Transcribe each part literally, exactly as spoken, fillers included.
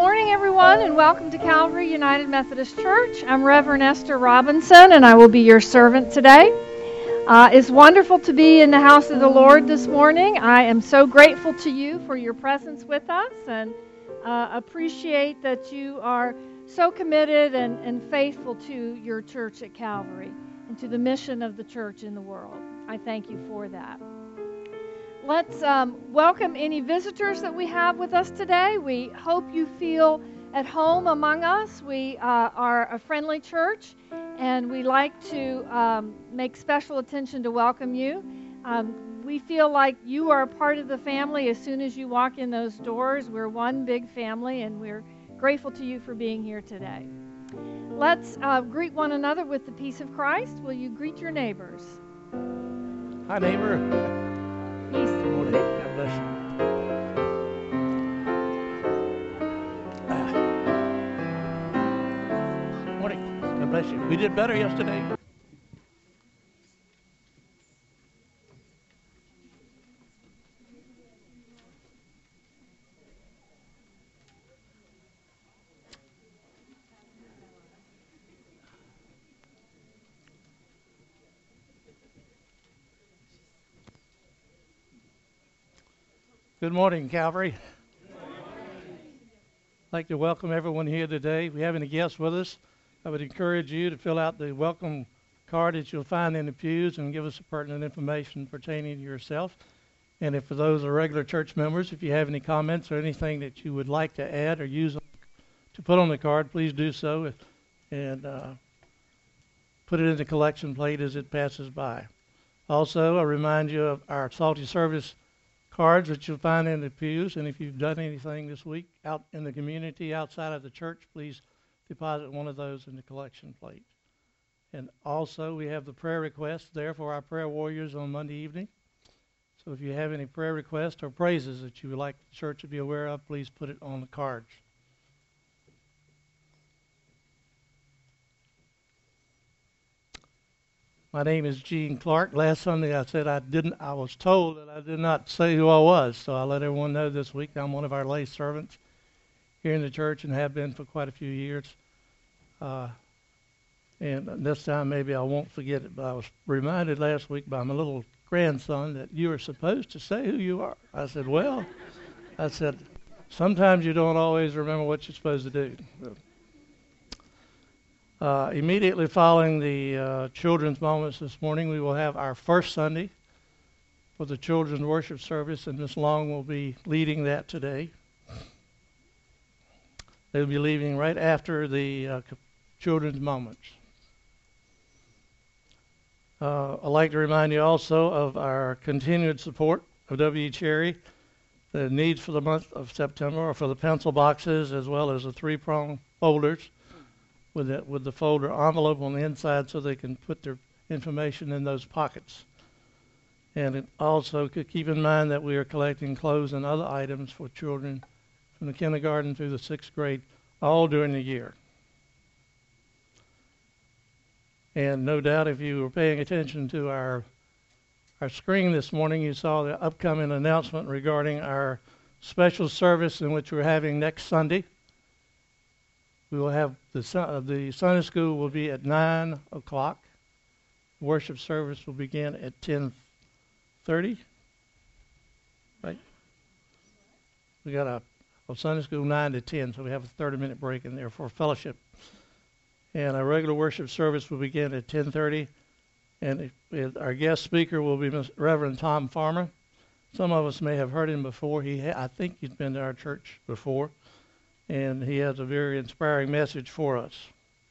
morning, everyone, and welcome to Calvary United Methodist Church. I'm Reverend Esther Robinson, and I will be your servant today. Uh, it's wonderful to be in the house of the Lord this morning. I am so grateful to you for your presence with us, and uh, appreciate that you are so committed and, and faithful to your church at Calvary and to the mission of the church in the world. I thank you for that. Let's um, welcome any visitors that we have with us today. We hope you feel at home among us. We uh, are a friendly church, and we like to um, make special attention to welcome you. Um, we feel like you are a part of the family as soon as you walk in those doors. We're one big family, and we're grateful to you for being here today. Let's uh, greet one another with the peace of Christ. Will you greet your neighbors? Hi, neighbor. Peace. Good morning. God bless you. Ah. Morning. God bless you. We did better yesterday. Good morning, Calvary. I'd like to welcome everyone here today. If we have any guests with us, I would encourage you to fill out the welcome card that you'll find in the pews and give us pertinent information pertaining to yourself. And if for those are regular church members, if you have any comments or anything that you would like to add or use to put on the card, please do so and uh, put it in the collection plate as it passes by. Also, I remind you of our Salty Service cards that you'll find in the pews, and if you've done anything this week out in the community outside of the church, please deposit one of those in the collection plate. And also, we have the prayer requests there for our prayer warriors on Monday evening. So if you have any prayer requests or praises that you would like the church to be aware of, please put it on the cards. My name is Gene Clark. Last Sunday I said I didn't, I was told that I did not say who I was, so I let everyone know this week I'm one of our lay servants here in the church and have been for quite a few years. Uh, and this time maybe I won't forget it, but I was reminded last week by my little grandson that you are supposed to say who you are. I said, well, I said, sometimes you don't always remember what you're supposed to do. Uh, immediately following the uh, children's moments this morning, we will have our first Sunday for the children's worship service, and Miss Long will be leading that today. They'll be leaving right after the uh, children's moments. Uh, I'd like to remind you also of our continued support of W. Cherry. The needs for the month of September are for the pencil boxes as well as the three-prong folders with the, with the folder envelope on the inside so they can put their information in those pockets. And it also could keep in mind that we are collecting clothes and other items for children from the kindergarten through the sixth grade all during the year. And no doubt if you were paying attention to our our screen this morning, you saw the upcoming announcement regarding our special service in which we're having next Sunday. We will have the, uh, the Sunday school will be at nine o'clock. Worship service will begin at ten thirty. Right? We got a, a Sunday school nine to ten, so we have a thirty minute break in there for fellowship. And our regular worship service will begin at ten thirty. And it, it, our guest speaker will be Mister Reverend Tom Farmer. Some of us may have heard him before. He ha- I think he's been to our church before. And he has a very inspiring message for us.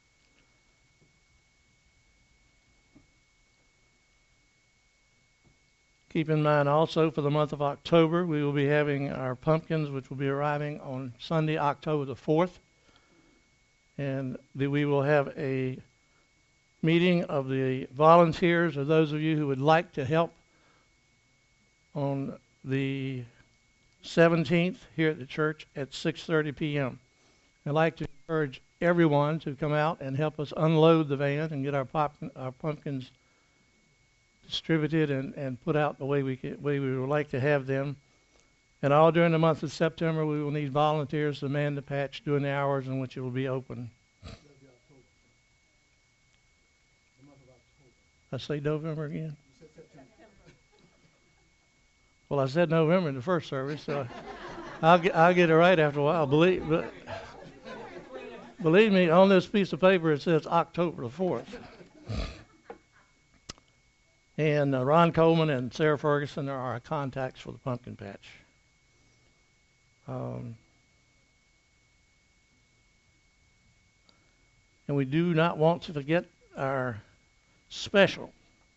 Keep in mind also for the month of October, we will be having our pumpkins, which will be arriving on Sunday, October the fourth. And the, we will have a meeting of the volunteers or those of you who would like to help on the seventeenth here at the church at six thirty p.m. I'd like to encourage everyone to come out and help us unload the van and get our, pop, our pumpkins distributed and, and put out the way we, can, way we would like to have them. And all during the month of September, we will need volunteers to man the patch during the hours in which it will be open. I say November again? Well, I said November in the first service, so I'll get, I'll get it right after a while. Believe, but, believe me, on this piece of paper it says October the fourth. And uh, Ron Coleman and Sarah Ferguson are our contacts for the pumpkin patch. Um, and we do not want to forget our special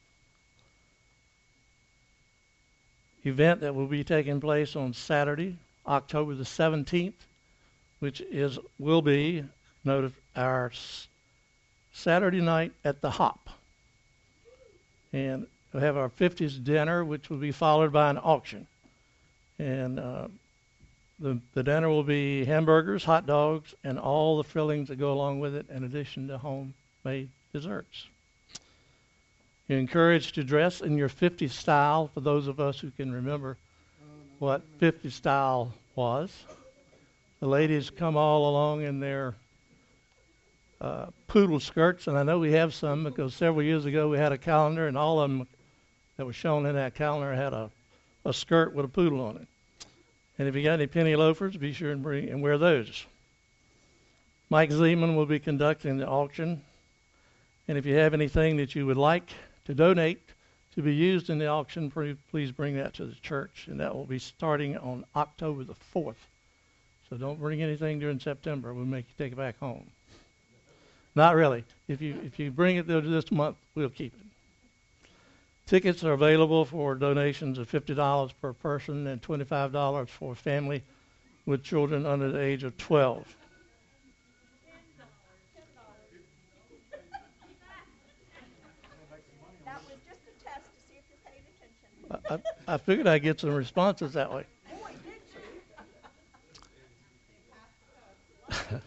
event that will be taking place on Saturday, October the seventeenth, which is will be note our s- Saturday night at the Hop. And we'll have our fiftieth dinner, which will be followed by an auction. And uh, the, the dinner will be hamburgers, hot dogs, and all the fillings that go along with it, in addition to homemade desserts. You're encouraged to dress in your fifties style, for those of us who can remember what fifties style was. The ladies come all along in their uh, poodle skirts, and I know we have some because several years ago we had a calendar, and all of them that were shown in that calendar had a, a skirt with a poodle on it. And if you got any penny loafers, be sure and bring and wear those. Mike Zeman will be conducting the auction, and if you have anything that you would like to donate to be used in the auction, please bring that to the church, and that will be starting on October the fourth. So don't bring anything during September. We'll make you take it back home. Not really. If you if you bring it this month, we'll keep it. Tickets are available for donations of fifty dollars per person and twenty-five dollars for a family with children under the age of twelve. That was just a test to see if you're paying attention. I, I figured I'd get some responses that way. Boy, did you?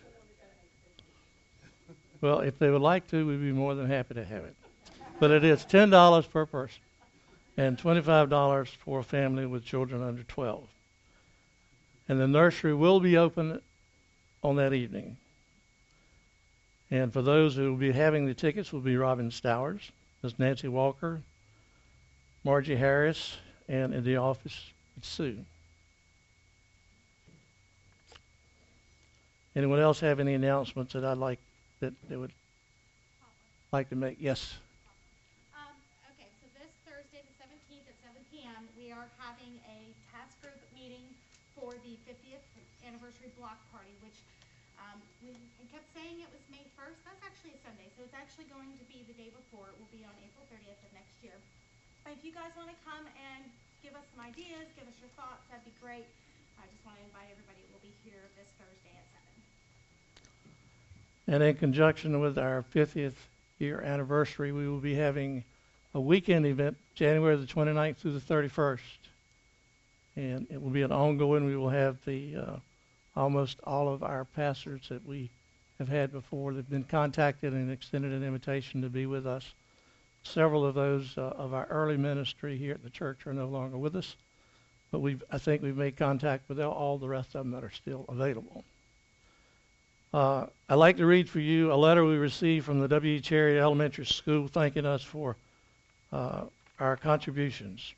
Well, if they would like to, we'd be more than happy to have it. But it is ten dollars per person and twenty-five dollars for a family with children under twelve. And the nursery will be open on that evening. And for those who will be having the tickets will be Robin Stowers, Miss Nancy Walker, Margie Harris, and in the office, it's Sue. Anyone else have any announcements that I'd like that they would like to make? Yes. Um, okay, so this Thursday, the seventeenth at seven p.m., we are having a task group meeting for the fiftieth anniversary block party, which um, we kept saying it was May first. That's actually a Sunday, so it's actually going to be the day before. It will be on April thirtieth of next year. If you guys want to come and give us some ideas, give us your thoughts, that'd be great. I just want to invite everybody. We'll be here this Thursday at seven. And in conjunction with our fiftieth year anniversary, we will be having a weekend event, January the twenty-ninth through the thirty-first. And it will be an ongoing. We will have the uh, almost all of our pastors that we have had before that have been contacted and extended an invitation to be with us. Several of those uh, of our early ministry here at the church are no longer with us, but we've, I think we've made contact with all the rest of them that are still available. Uh, I'd like to read for you a letter we received from the W E Cherry Elementary School thanking us for uh, our contributions.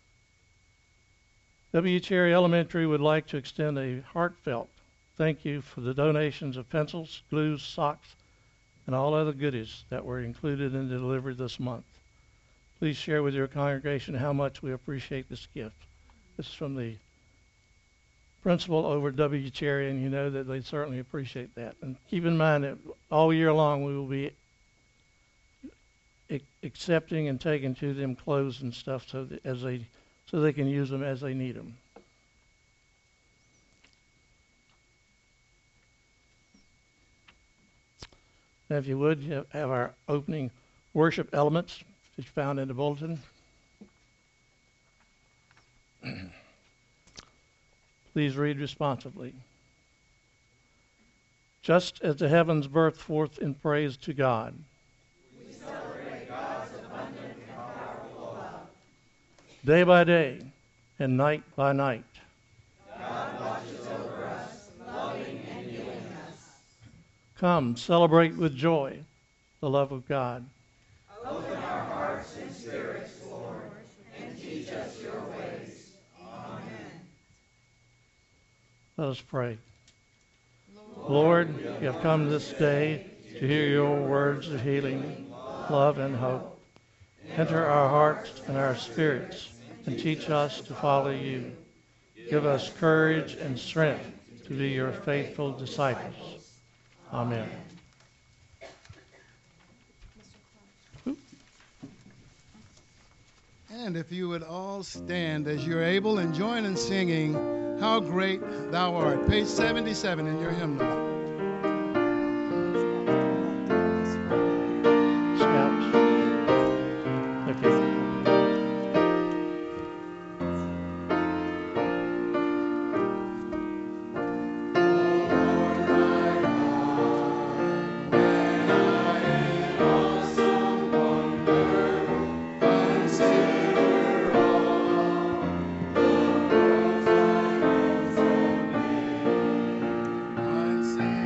W E Cherry Elementary would like to extend a heartfelt thank you for the donations of pencils, glues, socks, and all other goodies that were included in the delivery this month. Please share with your congregation how much we appreciate this gift. This is from the principal over at W E Cherry, and you know that they certainly appreciate that. And keep in mind that all year long we will be ac- accepting and taking to them clothes and stuff so that as they so they can use them as they need them. Now, if you would, you have our opening worship elements that you found in the bulletin. Please read responsively. Just as the heavens burst forth in praise to God. We celebrate God's abundant and powerful love. Day by day and night by night. Come, celebrate with joy the love of God. Open our hearts and spirits, Lord, and teach us your ways. Amen. Let us pray. Lord, you have come this day to hear your words of healing, love, and hope. Enter our hearts and our spirits and teach us to follow you. Give us courage and strength to be your faithful disciples. Amen. And if you would all stand as you're able and join in singing, How Great Thou Art, page seventy-seven in your hymnal. Scouts. Okay. One,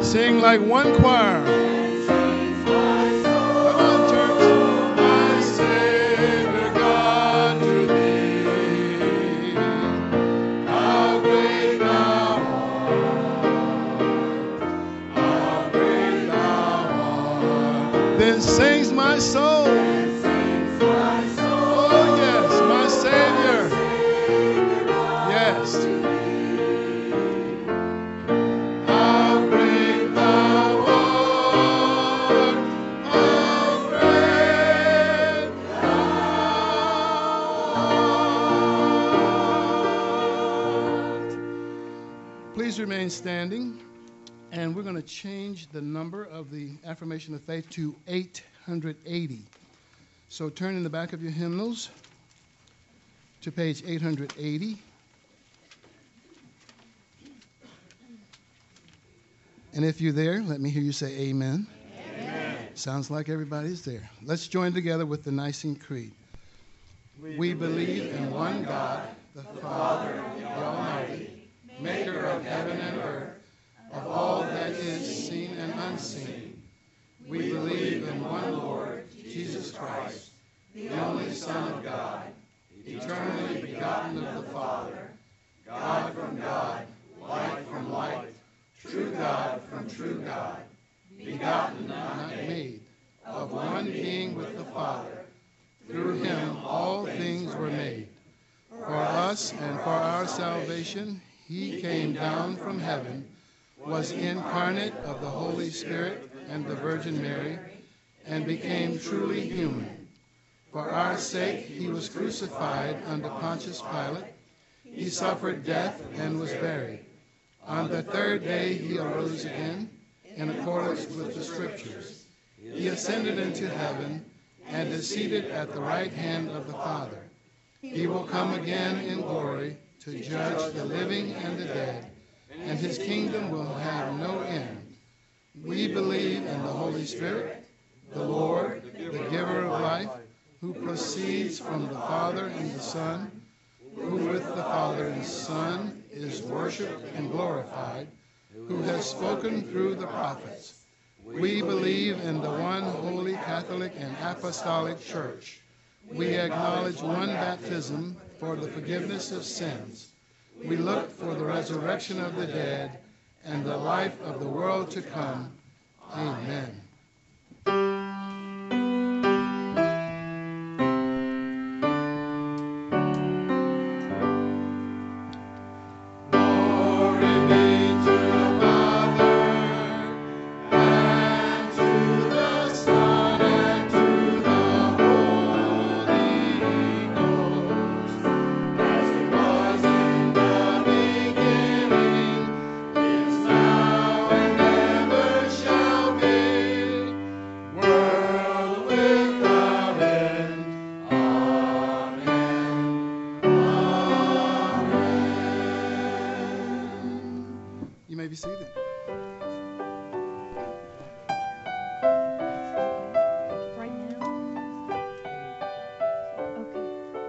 Sing like one choir. Come on, church. My Savior God to thee, how great thou art, how great thou art. Then sings my soul. Oh yes, my Savior. Yes. Please remain standing, and we're going to change the number of the affirmation of faith to eight hundred eighty. So turn in the back of your hymnals to page eight hundred eighty. And if you're there, let me hear you say amen. Amen. Sounds like everybody's there. Let's join together with the Nicene Creed. We, we believe in one God, the Father, the Almighty, maker of heaven and earth, of all that is seen and unseen. We believe in one Lord, Jesus Christ, the only Son of God, eternally begotten of the Father, God from God, light from light, true God from true God, begotten, not made, of one being with the Father. Through him all things were made. For us and for our salvation, he came down from heaven, was incarnate of the Holy Spirit and the Virgin Mary, and became truly human. For our sake he was crucified under Pontius Pilate. He suffered death and was buried. On the third day he arose again, in accordance with the Scriptures. He ascended into heaven and is seated at the right hand of the Father. He will come again in glory to judge the living and the dead, and his kingdom will have no end. We believe in the Holy Spirit, the Lord, the giver of life, who proceeds from the Father and the Son, who with the Father and Son is worshipped and glorified, who has spoken through the prophets. We believe in the one holy Catholic and Apostolic Church. We acknowledge one baptism for the forgiveness of sins. We look for the resurrection of the dead and the life of the world to come. Amen. Be seated. Right now? Okay.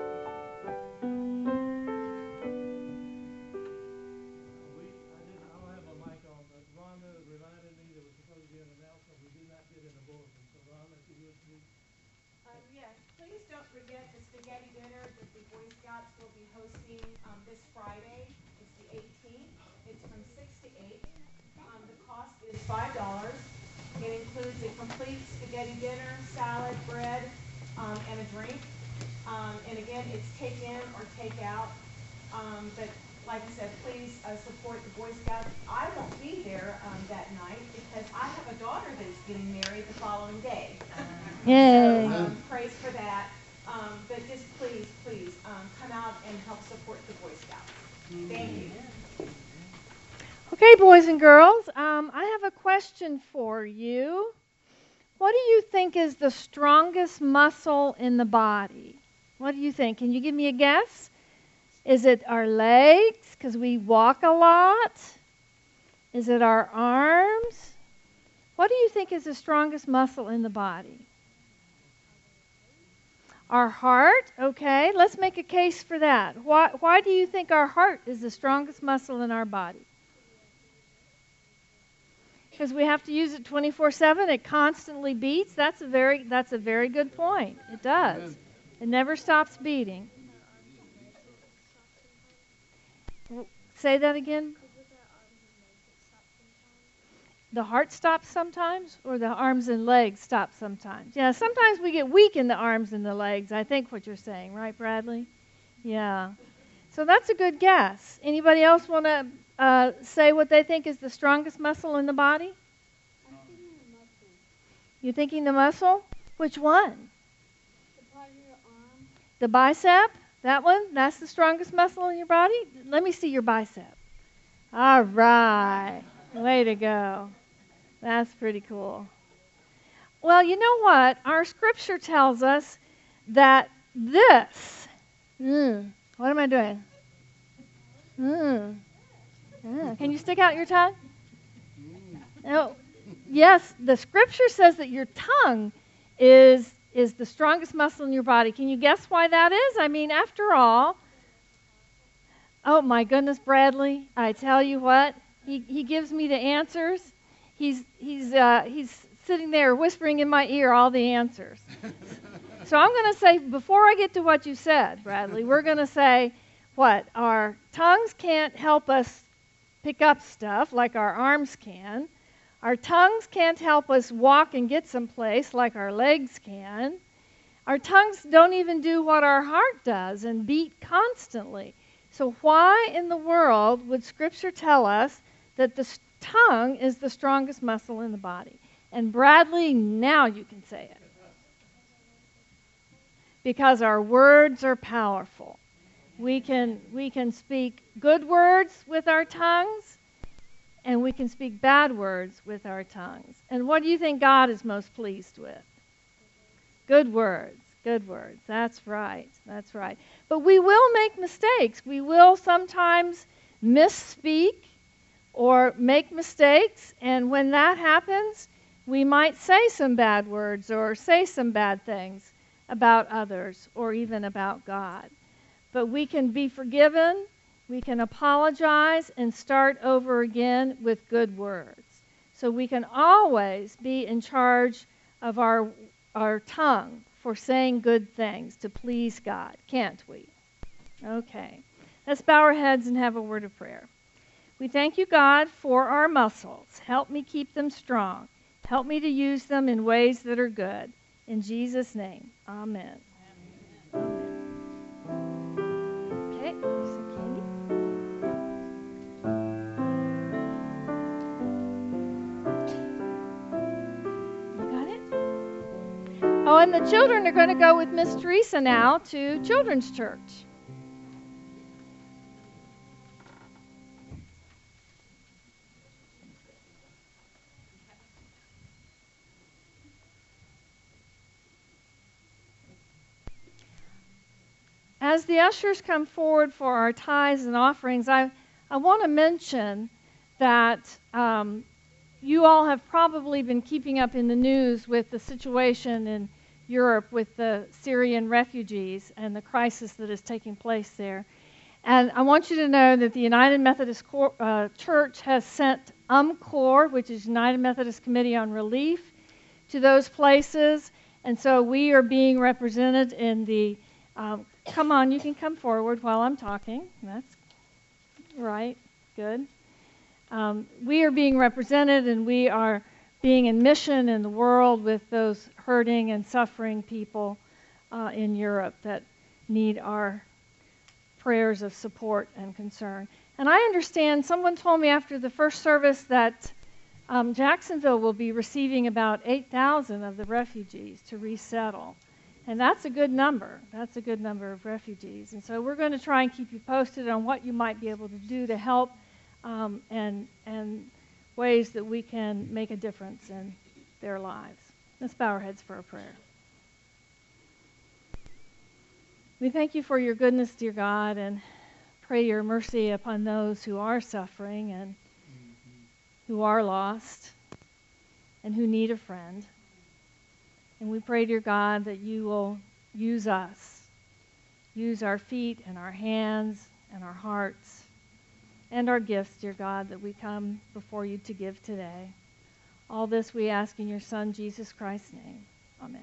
We, I didn't, I don't have a mic on, but Rhonda reminded me there was supposed to be an announcement we did not get in the bulletin. So Rhonda, if you would please. Um, yes, please don't forget the spaghetti dinner that the Boy Scouts will be hosting um, this Friday. It's the eighteenth. It's from six to eight. Um, the cost is five dollars. It includes a complete spaghetti dinner, salad, bread, um, and a drink. Um, and again, it's take in or take out. Um, but like I said, please uh, support the Boy Scouts. I won't be there um, that night because I have a daughter that's getting married the following day. Yay. So, um, praise for that. Um, but just please, please um, come out and help support the Boy Scouts. Thank you. Okay, boys and girls, um, I have a question for you. What do you think is the strongest muscle in the body? What do you think? Can you give me a guess? Is it our legs, because we walk a lot? Is it our arms? What do you think is the strongest muscle in the body? Our heart? Okay, let's make a case for that. Why, why do you think our heart is the strongest muscle in our body? because we have to use it twenty-four seven. It constantly beats. That's a very that's a very good point. It does. It never stops beating. Say that again. The heart stops sometimes, or the arms and legs stop sometimes? Yeah, sometimes we get weak in the arms and the legs, I think what you're saying, right, Bradley? Yeah. So that's a good guess. Anybody else want to uh, say what they think is the strongest muscle in the body? I'm thinking the muscle. You're thinking the muscle? Which one? The part of your arm. The bicep? That one? That's the strongest muscle in your body? Let me see your bicep. All right. Way to go. That's pretty cool. Well, you know what? Our scripture tells us that this, mm, what am I doing? Mm, mm, can you stick out your tongue? No. Yes, the scripture says that your tongue is is the strongest muscle in your body. Can you guess why that is? I mean, after all, oh my goodness, Bradley, I tell you what, he, he gives me the answers. He's he's uh, he's sitting there whispering in my ear all the answers. So I'm going to say, before I get to what you said, Bradley, we're going to say what? Our tongues can't help us pick up stuff like our arms can. Our tongues can't help us walk and get someplace like our legs can. Our tongues don't even do what our heart does and beat constantly. So why in the world would Scripture tell us that the tongue is the strongest muscle in the body? And Bradley, now you can say it. Because our words are powerful. We can, we can speak good words with our tongues, and we can speak bad words with our tongues. And what do you think God is most pleased with? Good words. Good words. That's right. That's right. But we will make mistakes. We will sometimes misspeak or make mistakes. And when that happens, we might say some bad words or say some bad things about others or even about God. But we can be forgiven. We can apologize and start over again with good words. So we can always be in charge of our, our tongue for saying good things to please God, can't we? Okay. Let's bow our heads and have a word of prayer. We thank you, God, for our muscles. Help me keep them strong. Help me to use them in ways that are good. In Jesus' name, amen. Okay, here's some candy. You got it? Oh, and the children are going to go with Miss Teresa now to Children's Church. As the ushers come forward for our tithes and offerings, I, I want to mention that um, you all have probably been keeping up in the news with the situation in Europe with the Syrian refugees and the crisis that is taking place there. And I want you to know that the United Methodist Cor- uh, Church has sent UMCOR, which is United Methodist Committee on Relief, to those places. And so we are being represented in the um, Come on, you can come forward while I'm talking. That's right. Good. Um, we are being represented, and we are being in mission in the world with those hurting and suffering people uh, in Europe that need our prayers of support and concern. And I understand someone told me after the first service that um, Jacksonville will be receiving about eight thousand of the refugees to resettle. And that's a good number. That's a good number of refugees. And so we're going to try and keep you posted on what you might be able to do to help um, and, and ways that we can make a difference in their lives. Let's bow our heads for a prayer. We thank you for your goodness, dear God, and pray your mercy upon those who are suffering and who are lost and who need a friend. And we pray, dear God, that you will use us, use our feet and our hands and our hearts and our gifts, dear God, that we come before you to give today. All this we ask in your Son, Jesus Christ's name. Amen.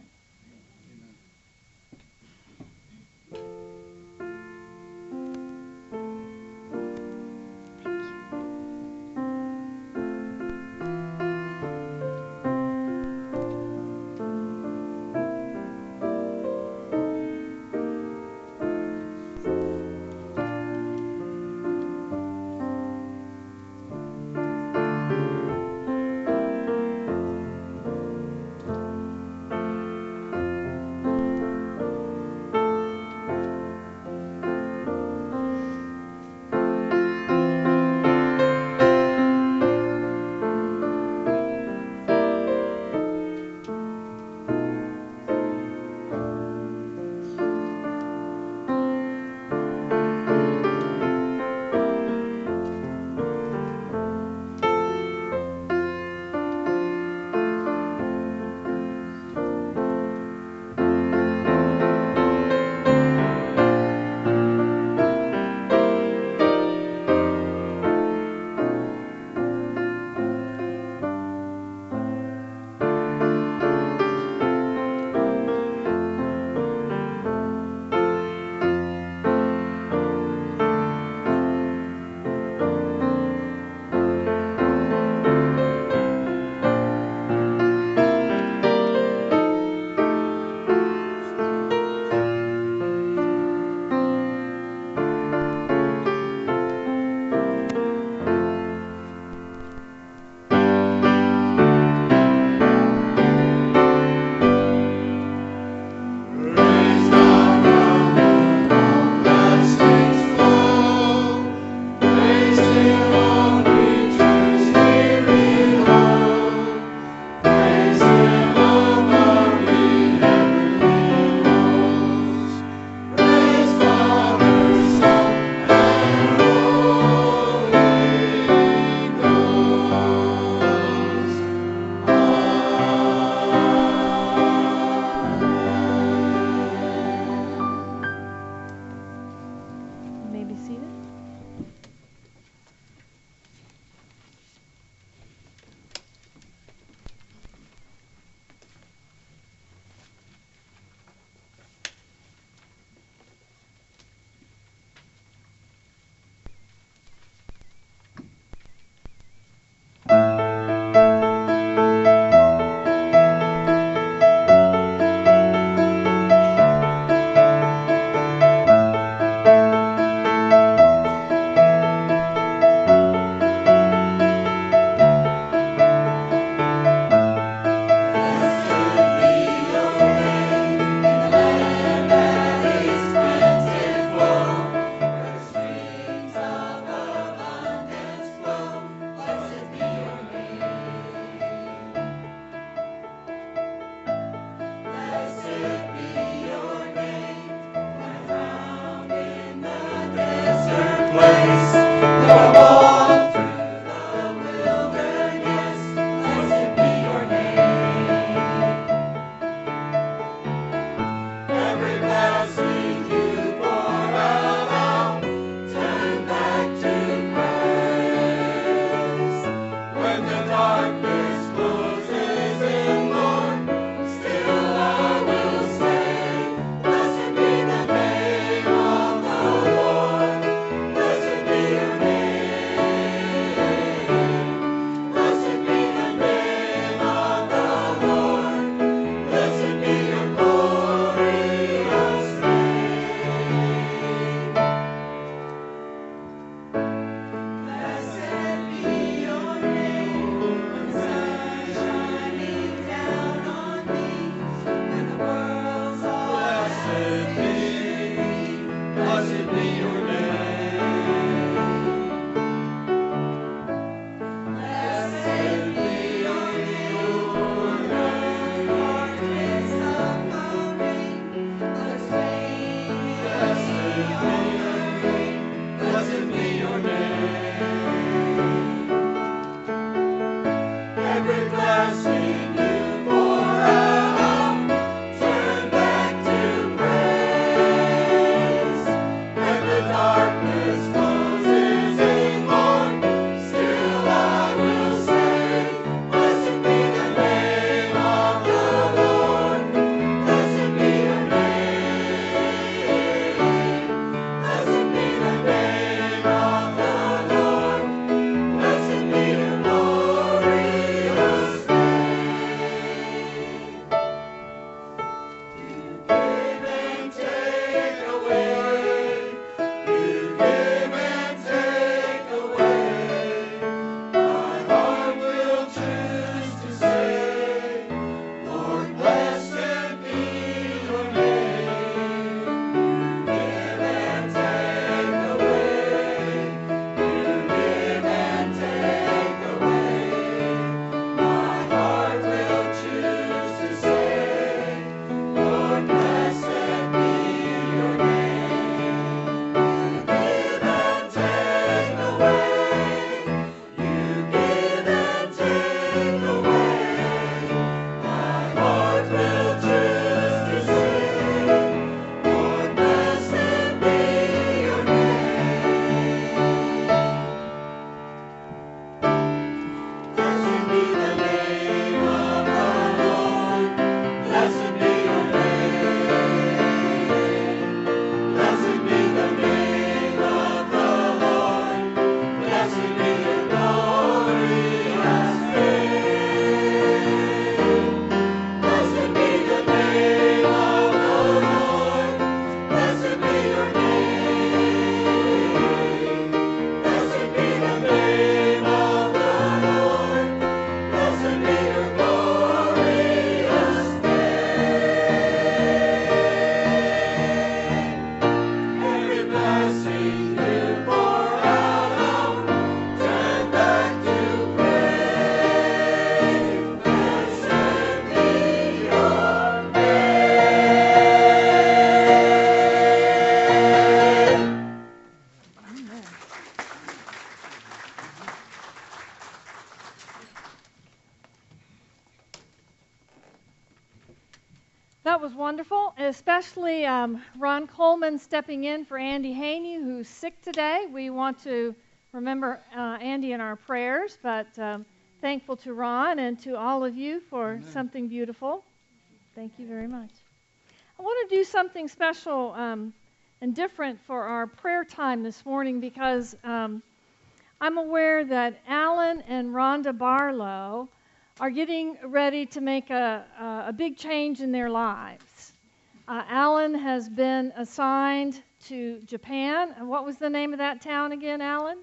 That was wonderful, especially um, Ron Coleman stepping in for Andy Haney, who's sick today. We want to remember uh, Andy in our prayers, but um, thankful to Ron and to all of you for Amen. something beautiful. Thank you very much. I want to do something special um, and different for our prayer time this morning because um, I'm aware that Alan and Rhonda Barlow are getting ready to make a, a, a big change in their lives. Uh, Alan has been assigned to Japan. And what was the name of that town again, Alan?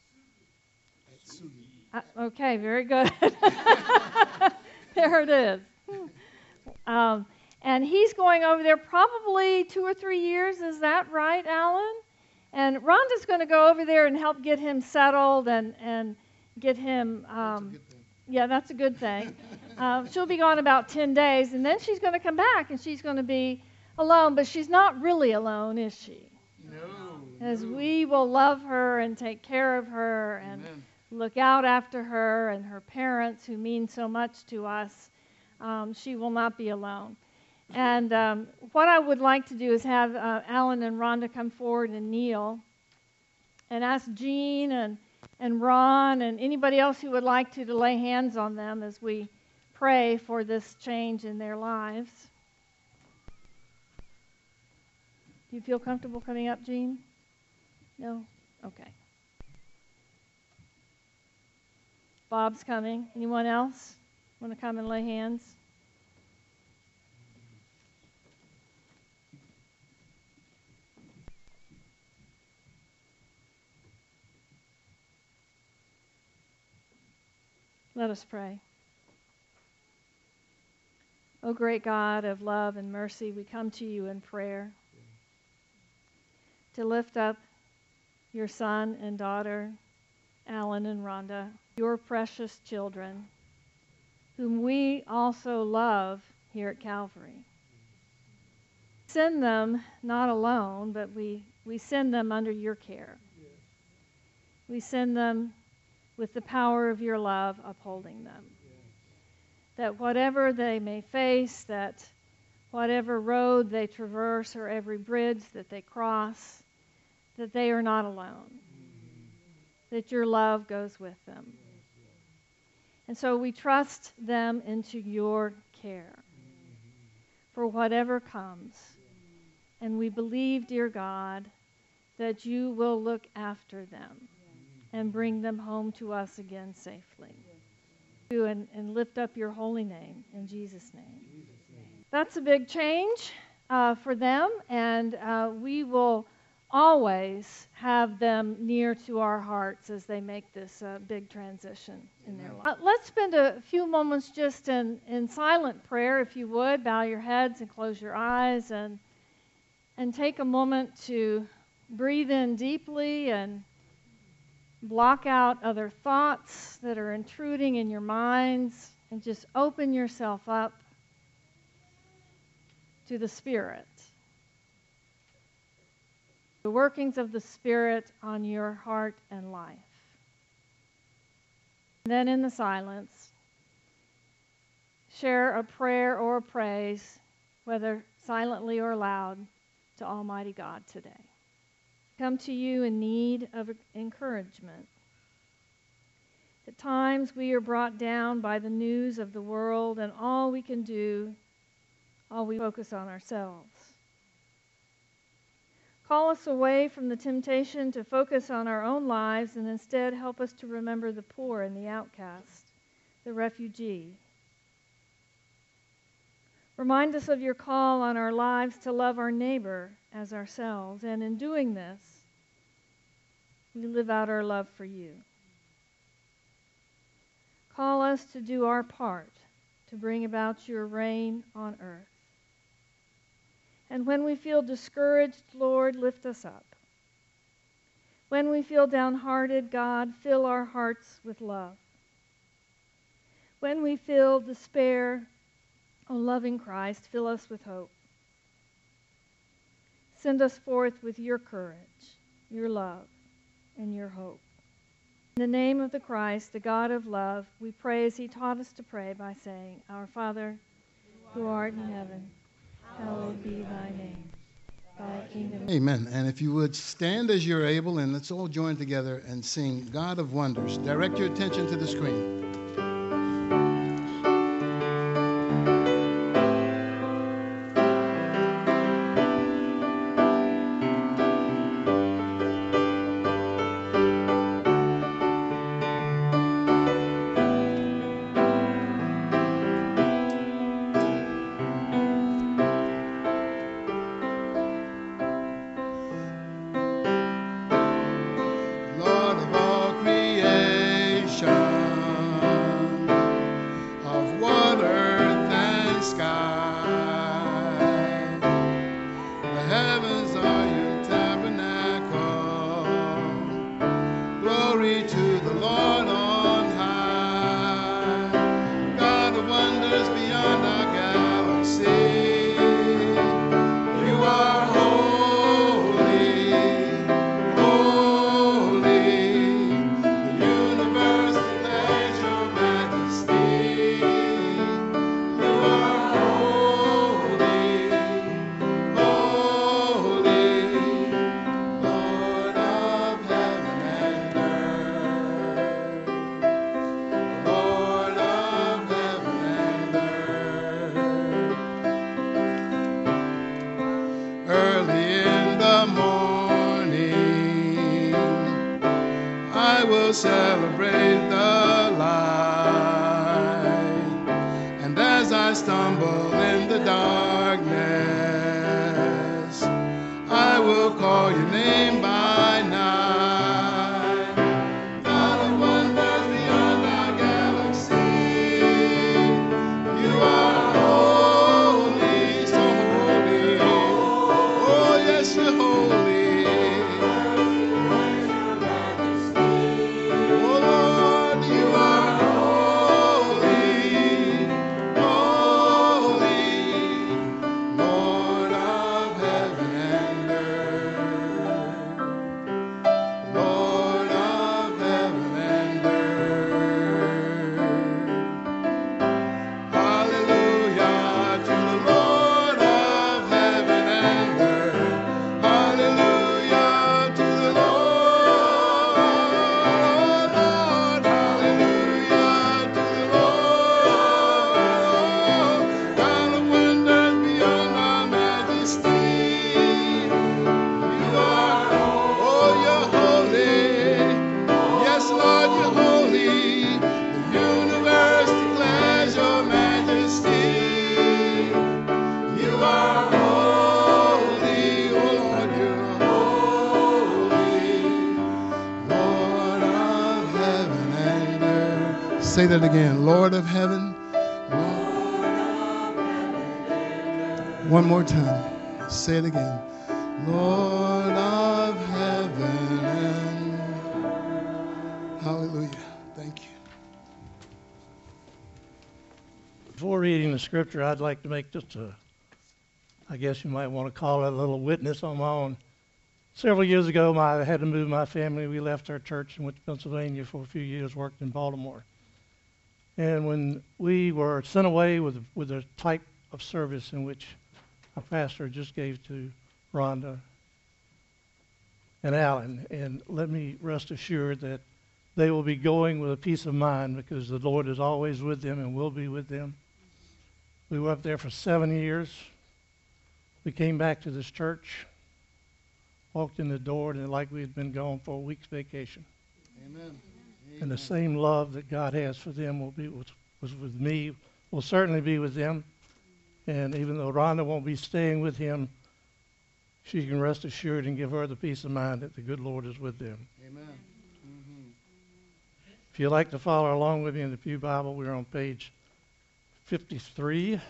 Uh, okay, very good. There it is. Um, and he's going over there probably two or three years. Is that right, Alan? And Rhonda's going to go over there and help get him settled and, and get him... Um, Yeah, that's a good thing. Um, she'll be gone about ten days, and then she's going to come back, and she's going to be alone. But she's not really alone, is she? No. As no. we will love her and take care of her and Amen. look out after her and her parents who mean so much to us, um, she will not be alone. And um, what I would like to do is have uh, Alan and Rhonda come forward and kneel and ask Jean and and Ron and anybody else who would like to, to lay hands on them as we pray for this change in their lives. Do you feel comfortable coming up, Jean? No? Okay. Bob's coming. Anyone else want to come and lay hands? Let us pray. O great God of love and mercy, we come to you in prayer to lift up your son and daughter, Alan and Rhonda, your precious children, whom we also love here at Calvary. Send them not alone, but we, we send them under your care. We send them with the power of your love upholding them. That whatever they may face, that whatever road they traverse or every bridge that they cross, that they are not alone. That your love goes with them. And so we trust them into your care for whatever comes. And we believe, dear God, that you will look after them and bring them home to us again safely. And, and lift up your holy name in Jesus' name. That's a big change uh, for them, and uh, we will always have them near to our hearts as they make this uh, big transition in their life. Uh, let's spend a few moments just in, in silent prayer, if you would. Bow your heads and close your eyes, and and take a moment to breathe in deeply and block out other thoughts that are intruding in your minds, and just open yourself up to the Spirit. The workings of the Spirit on your heart and life. And then in the silence, share a prayer or a praise, whether silently or loud, to Almighty God today. Come to you in need of encouragement. At times we are brought down by the news of the world, and all we can do, all we focus on ourselves. Call us away from the temptation to focus on our own lives, and instead help us to remember the poor and the outcast, the refugee. Remind us of your call on our lives to love our neighbor as ourselves, and in doing this, we live out our love for you. Call us to do our part to bring about your reign on earth. And when we feel discouraged, Lord, lift us up. When we feel downhearted, God, fill our hearts with love. When we feel despair, O loving Christ, fill us with hope. Send us forth with your courage, your love, and your hope. In the name of the Christ, the God of love, we pray as he taught us to pray by saying, Our Father, who art in heaven, hallowed be thy name. Thy kingdom. Amen. And if you would stand as you're able, and let's all join together and sing God of Wonders. Direct your attention to the screen. Celebrate the light, and as I stumble in the darkness, I will call your name by night. God of wonders beyond our galaxy, you are holy, so holy. Oh yes, you're holy. Say that again. Lord of heaven. Lord of heaven. One more time. Say it again. Lord of heaven and hallelujah. Thank you. Before reading the scripture, I'd like to make just a, I guess you might want to call it a little witness on my own. Several years ago, my, I had to move my family. We left our church and went to Pennsylvania for a few years, worked in Baltimore. And when we were sent away with, with a type of service in which our pastor just gave to Rhonda and Alan, and let me rest assured that they will be going with a peace of mind because the Lord is always with them and will be with them. We were up there for seven years. We came back to this church, walked in the door, and like we had been gone for a week's vacation. Amen. And the same love that God has for them will be was, was with me, will certainly be with them. And even though Rhonda won't be staying with him, she can rest assured and give her the peace of mind that the good Lord is with them. Amen. Mm-hmm. If you'd like to follow along with me in the Pew Bible, we're on page fifty-three,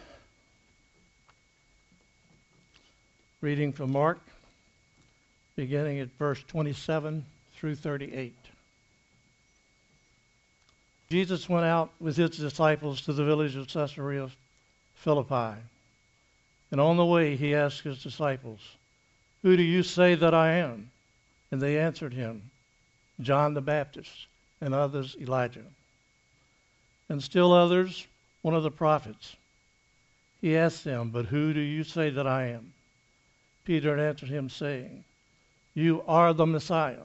reading from Mark, beginning at verse twenty-seven through thirty-eight. Jesus went out with his disciples to the village of Caesarea Philippi. And on the way he asked his disciples, "Who do you say that I am?" And they answered him, "John the Baptist, and others Elijah, and still others one of the prophets." He asked them, "But who do you say that I am?" Peter answered him, saying, "You are the Messiah."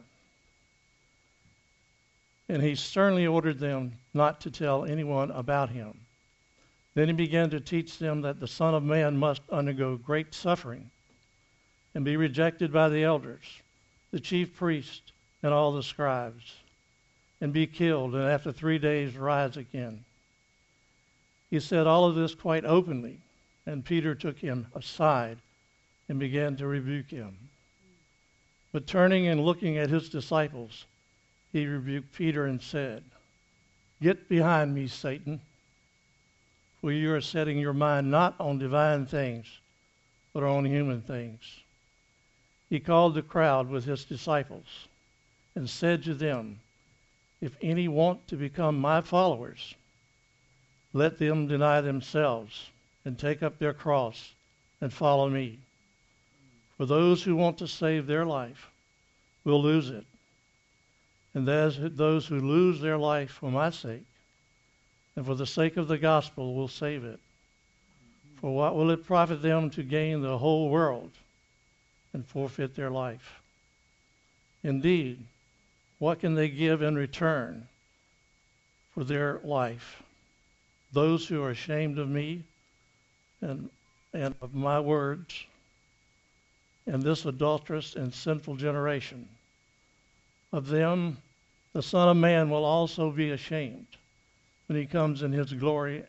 And he sternly ordered them not to tell anyone about him. Then he began to teach them that the Son of Man must undergo great suffering and be rejected by the elders, the chief priests, and all the scribes, and be killed, and after three days rise again. He said all of this quite openly, and Peter took him aside and began to rebuke him. But turning and looking at his disciples, he rebuked Peter and said, "Get behind me, Satan, for you are setting your mind not on divine things, but on human things." He called the crowd with his disciples and said to them, "If any want to become my followers, let them deny themselves and take up their cross and follow me. For those who want to save their life will lose it. And those who lose their life for my sake and for the sake of the gospel will save it. For what will it profit them to gain the whole world and forfeit their life? Indeed, what can they give in return for their life? Those who are ashamed of me and, and of my words and this adulterous and sinful generation, of them the Son of Man will also be ashamed when he comes in his glory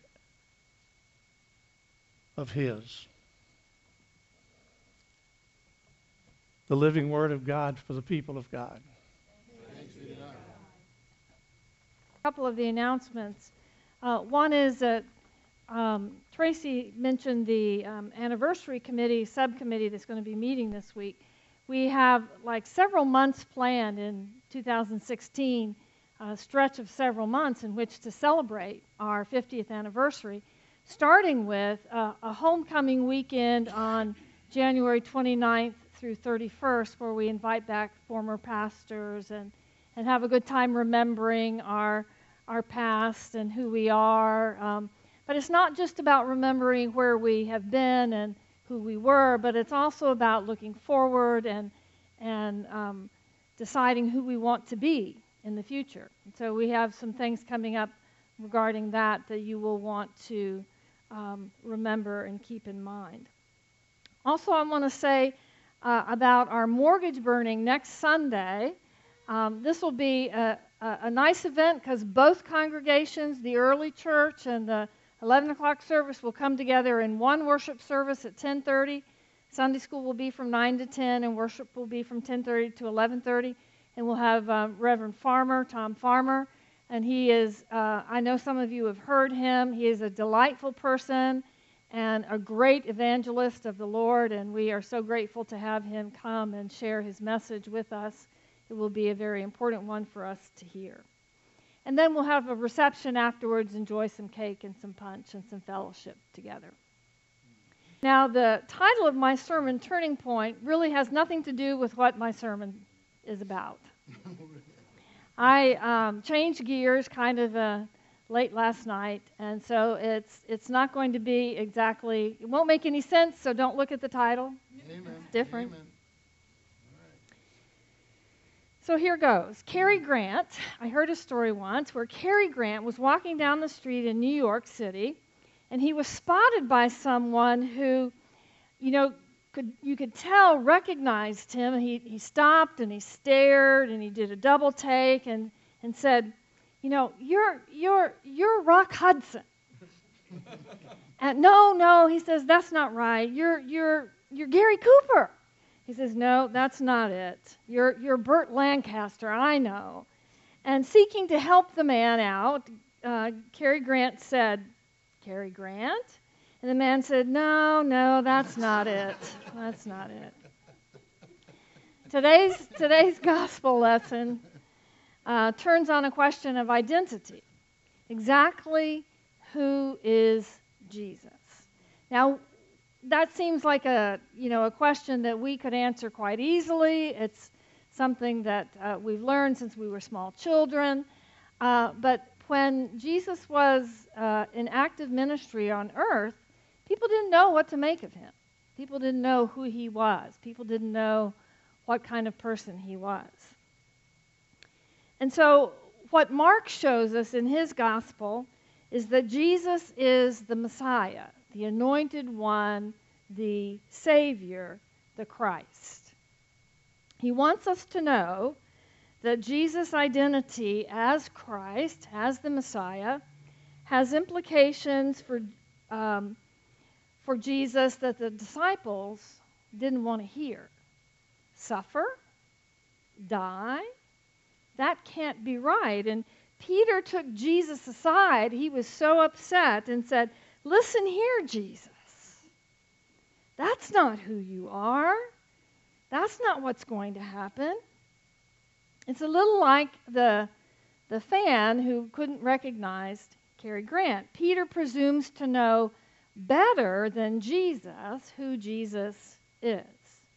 of his." The living word of God for the people of God. A couple of the announcements. Uh, one is that um, Tracy mentioned the um, anniversary committee, subcommittee that's going to be meeting this week. We have like several months planned in two thousand sixteen, a stretch of several months in which to celebrate our fiftieth anniversary, starting with uh, a homecoming weekend on January twenty-ninth through thirty-first, where we invite back former pastors and, and have a good time remembering our, our past and who we are. Um, but it's not just about remembering where we have been and who we were, but it's also about looking forward and and um, deciding who we want to be in the future. And so we have some things coming up regarding that that you will want to um, remember and keep in mind. Also, I want to say uh, about our mortgage burning next Sunday. Um, this will be a, a, a nice event because both congregations, the early church and the eleven o'clock service, will come together in one worship service at ten thirty. Sunday school will be from nine to ten, and worship will be from ten thirty to eleven thirty. And we'll have uh, Reverend Farmer, Tom Farmer, and he is, uh, I know some of you have heard him. He is a delightful person and a great evangelist of the Lord, and we are so grateful to have him come and share his message with us. It will be a very important one for us to hear. And then we'll have a reception afterwards, enjoy some cake and some punch and some fellowship together. Now, the title of my sermon, Turning Point, really has nothing to do with what my sermon is about. I um, changed gears kind of uh, late last night, and so it's it's not going to be exactly, it won't make any sense, so don't look at the title. Amen. It's different. Amen. So here goes. Cary Grant, I heard a story once where Cary Grant was walking down the street in New York City, and he was spotted by someone who, you know, could you could tell recognized him. He he stopped and he stared and he did a double take and, and said, you know, you're you're you're Rock Hudson. And no, no, he says, that's not right. You're you're you're Gary Cooper. He says, no, that's not it. You're, you're Burt Lancaster, I know. And seeking to help the man out, uh, Cary Grant said, Cary Grant? And the man said, no, no, that's not it. That's not it. Today's, today's gospel lesson uh, turns on a question of identity. Exactly who is Jesus? Now, that seems like a, you know, a question that we could answer quite easily. It's something that uh, we've learned since we were small children. Uh, but when Jesus was uh, in active ministry on earth, people didn't know what to make of him. People didn't know who he was. People didn't know what kind of person he was. And so what Mark shows us in his gospel is that Jesus is the Messiah, the anointed one, the Savior, the Christ. He wants us to know that Jesus' identity as Christ, as the Messiah, has implications for, um, for Jesus that the disciples didn't want to hear. Suffer? Die? That can't be right. And Peter took Jesus aside. He was so upset and said, "Listen here, Jesus. That's not who you are. That's not what's going to happen." It's a little like the, the fan who couldn't recognize Cary Grant. Peter presumes to know better than Jesus who Jesus is.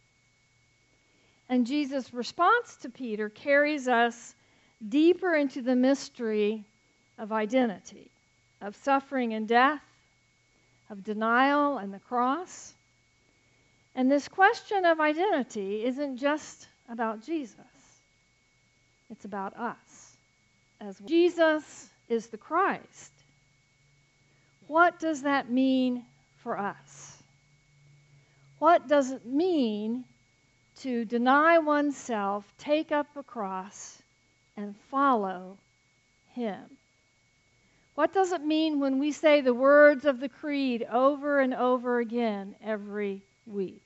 And Jesus' response to Peter carries us deeper into the mystery of identity, of suffering and death, of denial and the cross. And this question of identity isn't just about Jesus. It's about us as well. Jesus is the Christ. What does that mean for us? What does it mean to deny oneself, take up a cross, and follow him? What does it mean when we say the words of the creed over and over again every week?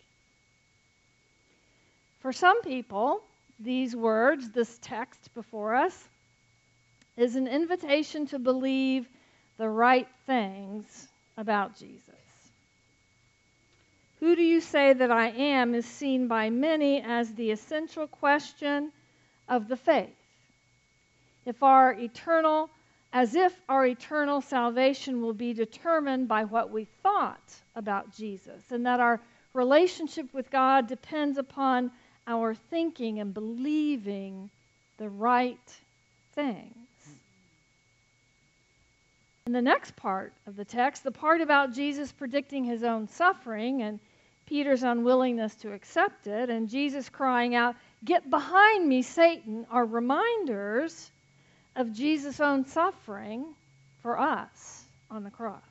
For some people, these words, this text before us, is an invitation to believe the right things about Jesus. Who do you say that I am is seen by many as the essential question of the faith. If our eternal, as if our eternal salvation will be determined by what we thought about Jesus, and that our relationship with God depends upon our thinking and believing the right things. In the next part of the text, the part about Jesus predicting his own suffering and Peter's unwillingness to accept it, and Jesus crying out, "Get behind me, Satan," are reminders of Jesus' own suffering for us on the cross.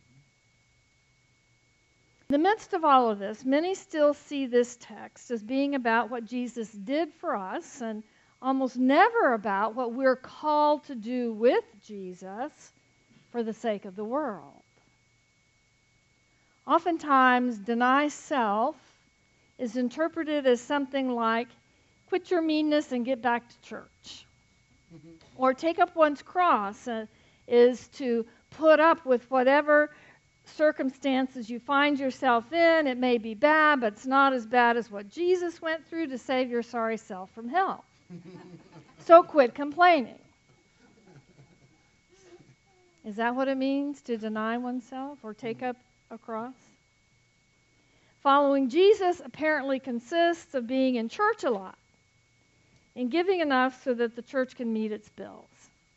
In the midst of all of this, many still see this text as being about what Jesus did for us and almost never about what we're called to do with Jesus for the sake of the world. Oftentimes, deny self is interpreted as something like, quit your meanness and get back to church. Mm-hmm. Or take up one's cross uh, is to put up with whatever circumstances you find yourself in. It may be bad, but it's not as bad as what Jesus went through to save your sorry self from hell. So quit complaining. Is that what it means to deny oneself or take up a cross? Following Jesus apparently consists of being in church a lot and giving enough so that the church can meet its bills.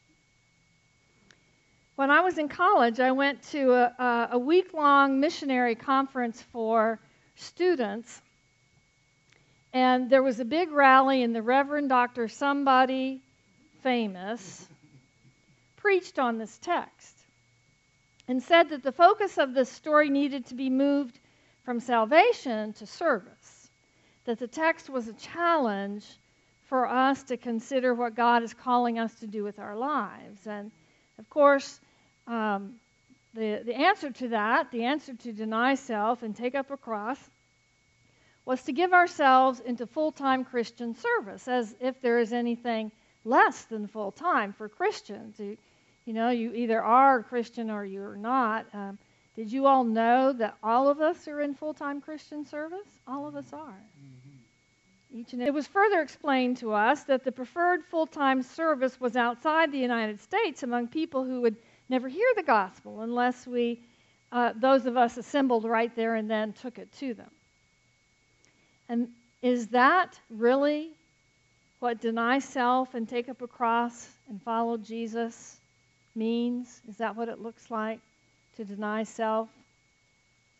When I was in college, I went to a, a week-long missionary conference for students, and there was a big rally, and the Reverend Doctor Somebody Famous preached on this text and said that the focus of this story needed to be moved from salvation to service, that the text was a challenge for us to consider what God is calling us to do with our lives. And, of course, um, the, the answer to that, the answer to deny self and take up a cross, was to give ourselves into full-time Christian service, as if there is anything less than full-time for Christians. You, you know, you either are a Christian or you're not. Um, did you all know that all of us are in full-time Christian service? All of us are. Mm-hmm. Each and it was further explained to us that the preferred full-time service was outside the United States among people who would never hear the gospel unless we, uh, those of us assembled right there and then took it to them. And is that really what deny self and take up a cross and follow Jesus means? Is that what it looks like to deny self?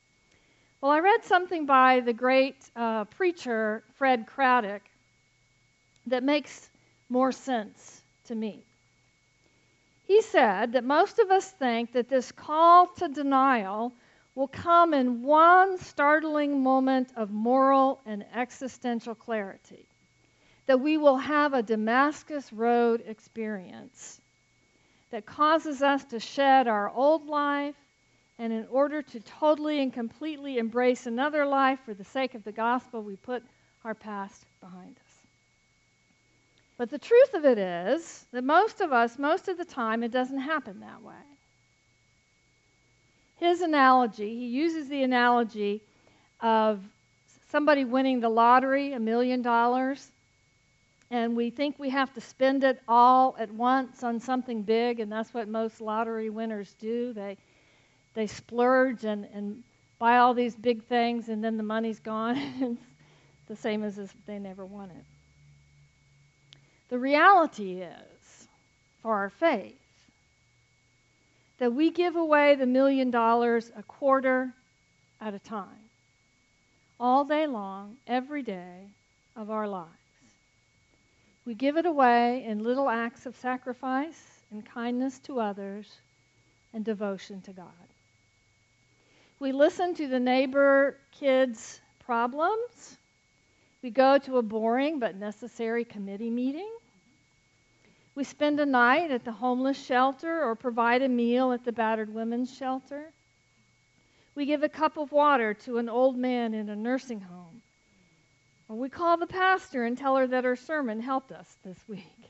Well, I read something by the great uh, preacher Fred Craddock that makes more sense to me. He said that most of us think that this call to denial will come in one startling moment of moral and existential clarity, that we will have a Damascus Road experience that causes us to shed our old life, and in order to totally and completely embrace another life for the sake of the gospel, we put our past behind us. But the truth of it is that most of us, most of the time, it doesn't happen that way. His analogy, he uses the analogy of somebody winning the lottery, a million dollars, and we think we have to spend it all at once on something big, and that's what most lottery winners do. They they splurge and, and buy all these big things, and then the money's gone. It's the same as if they never won it. The reality is, for our faith, that we give away the million dollars a quarter at a time, all day long, every day of our lives. We give it away in little acts of sacrifice and kindness to others and devotion to God. We listen to the neighbor kids' problems. We go to a boring but necessary committee meeting. We spend a night at the homeless shelter or provide a meal at the battered women's shelter. We give a cup of water to an old man in a nursing home. Or we call the pastor and tell her that her sermon helped us this week.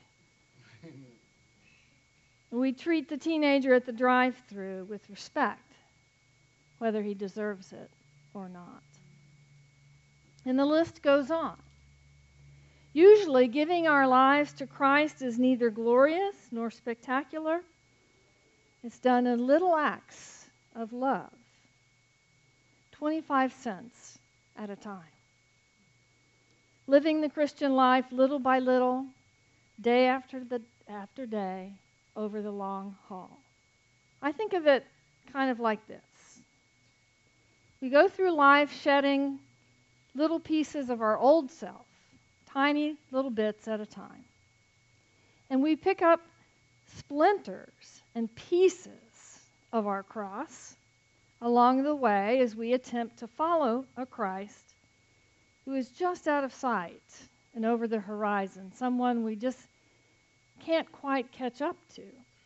We treat the teenager at the drive-thru with respect, whether he deserves it or not. And the list goes on. Usually, giving our lives to Christ is neither glorious nor spectacular. It's done in little acts of love, twenty-five cents at a time. Living the Christian life little by little, day after the, after day, over the long haul. I think of it kind of like this. We go through life shedding little pieces of our old self, tiny little bits at a time. And we pick up splinters and pieces of our cross along the way as we attempt to follow a Christ who is just out of sight and over the horizon, someone we just can't quite catch up to.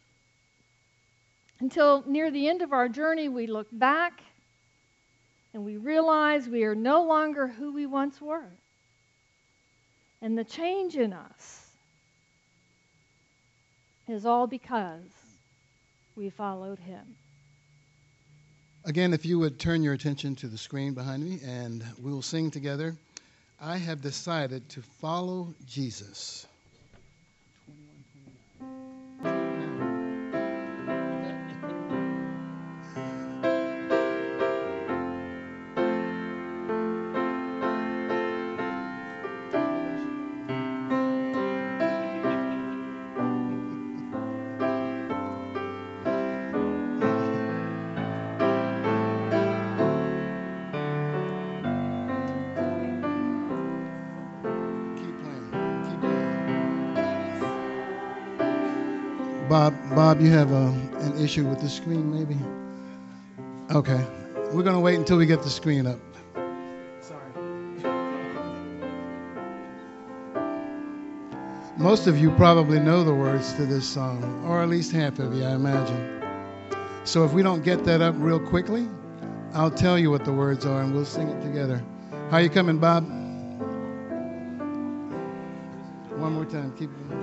Until near the end of our journey, we look back and we realize we are no longer who we once were. And the change in us is all because we followed him. Again, if you would turn your attention to the screen behind me, and we will sing together, I have decided to follow Jesus. Bob, Bob, you have a, an issue with the screen, maybe? Okay. We're going to wait until we get the screen up. Sorry. Most of you probably know the words to this song, or at least half of you, I imagine. So if we don't get that up real quickly, I'll tell you what the words are, and we'll sing it together. How you coming, Bob? One more time. Keep it.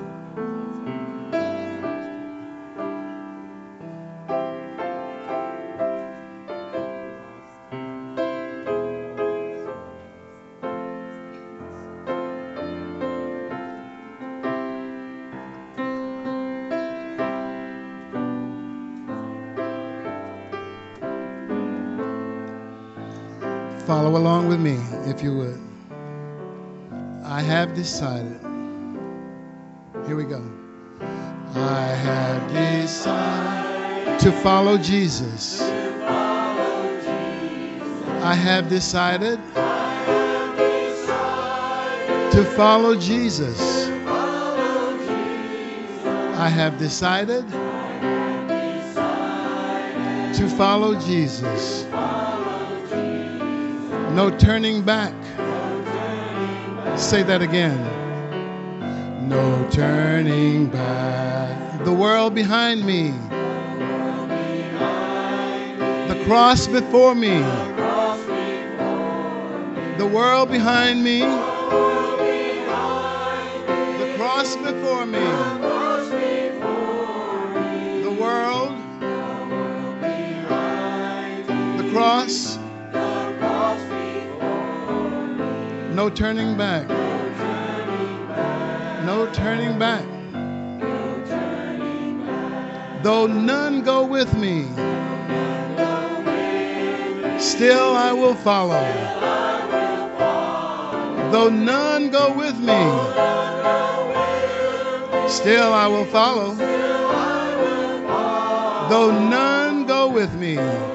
Follow along with me, if you would. I have decided. Here we go. I have decided to follow Jesus. To follow Jesus. I have decided to follow Jesus. I have decided to follow Jesus. No turning back. Say that again. No turning back. The world behind me. The cross before me. The world behind me. The cross before me. The world. The cross. No turning back. No turning back. Though none go with me, still I will follow. Though none go with me, still I will follow. Though none go with me,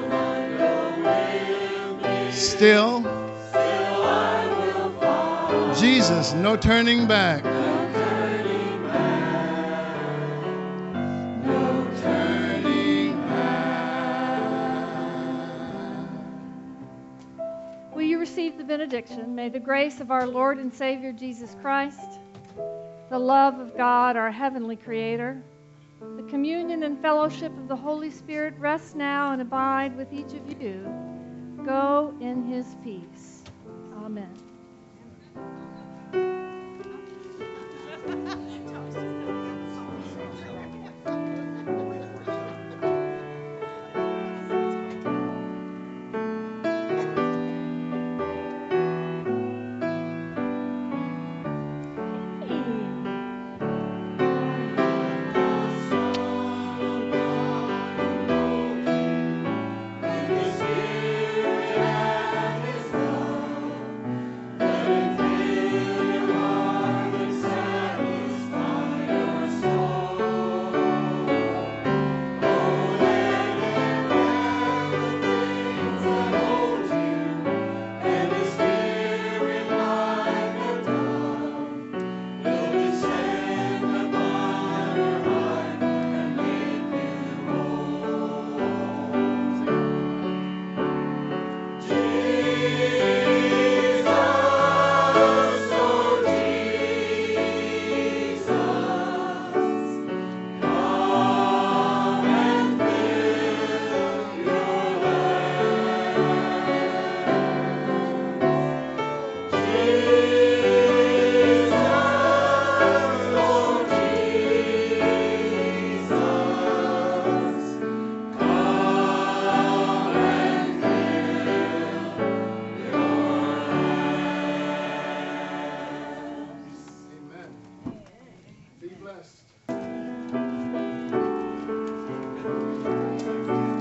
still Jesus, no turning back. No turning back. Will you receive the benediction? May the grace of our Lord and Savior Jesus Christ, the love of God, our heavenly Creator, the communion and fellowship of the Holy Spirit rest now and abide with each of you. Go in His peace. Amen.